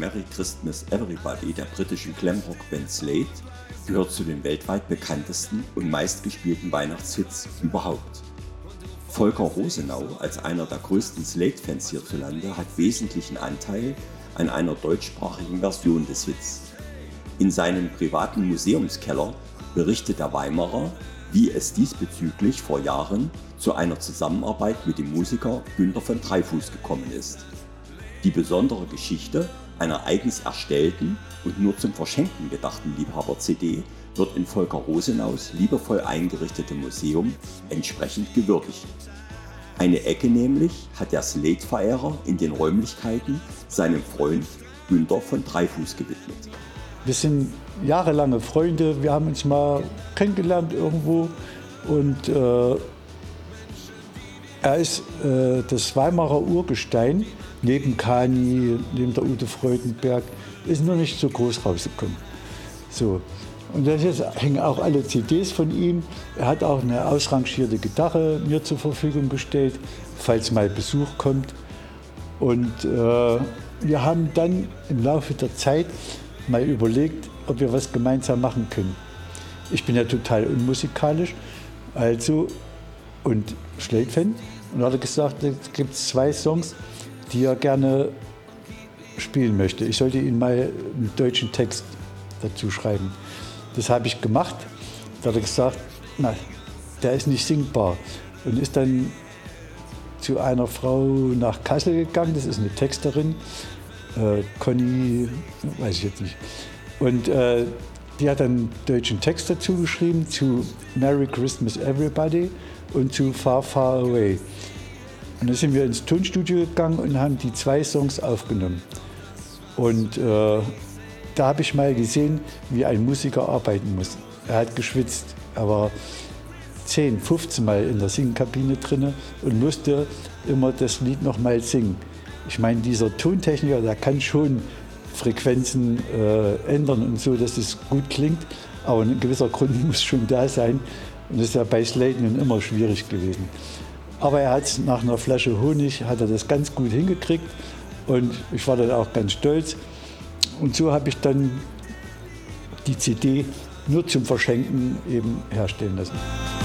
Merry Christmas Everybody der britischen Glamrock-Band Slade gehört zu den weltweit bekanntesten und meistgespielten Weihnachtshits überhaupt. Volker Rosenau als einer der größten Slade-Fans hierzulande hat wesentlichen Anteil an einer deutschsprachigen Version des Hits. In seinem privaten Museumskeller berichtet der Weimarer, wie es diesbezüglich vor Jahren zu einer Zusammenarbeit mit dem Musiker Günter von Dreifuß gekommen ist. Die besondere Geschichte einer eigens erstellten und nur zum Verschenken gedachten Liebhaber-CD wird in Volker Rosenaus liebevoll eingerichtetem Museum entsprechend gewürdigt. Eine Ecke nämlich hat der Slade-Verehrer in den Räumlichkeiten seinem Freund Günter von Dreifuß gewidmet. Wir sind jahrelange Freunde, wir haben uns mal kennengelernt irgendwo und er ist das Weimarer Urgestein, neben Kani, neben der Ute Freudenberg, ist noch nicht so groß rausgekommen. So. Und jetzt hängen auch alle CDs von ihm. Er hat auch eine ausrangierte Gitarre mir zur Verfügung gestellt, falls mal Besuch kommt. Und wir haben dann im Laufe der Zeit mal überlegt, ob wir was gemeinsam machen können. Ich bin ja total unmusikalisch, und Slade-Fan. Und da hat er gesagt, es gibt 2 Songs, die er gerne spielen möchte. Ich sollte ihm mal einen deutschen Text dazu schreiben. Das habe ich gemacht. Da hat er gesagt, na, der ist nicht singbar. Und ist dann zu einer Frau nach Kassel gegangen, das ist eine Texterin, Conny, weiß ich jetzt nicht. Und die hat dann einen deutschen Text dazu geschrieben zu Merry Christmas Everybody und zu Far Far Away. Und dann sind wir ins Tonstudio gegangen und haben die 2 Songs aufgenommen. Und da habe ich mal gesehen, wie ein Musiker arbeiten muss. Er hat geschwitzt, er war 10, 15 Mal in der Singkabine drin und musste immer das Lied noch mal singen. Ich meine, dieser Tontechniker, der kann schon Frequenzen ändern und so, dass es gut klingt, aber ein gewisser Grund muss schon da sein. Und das ist ja bei Slade nun immer schwierig gewesen. Aber er hat nach einer Flasche Honig hat er das ganz gut hingekriegt und ich war dann auch ganz stolz. Und so habe ich dann die CD nur zum Verschenken eben herstellen lassen.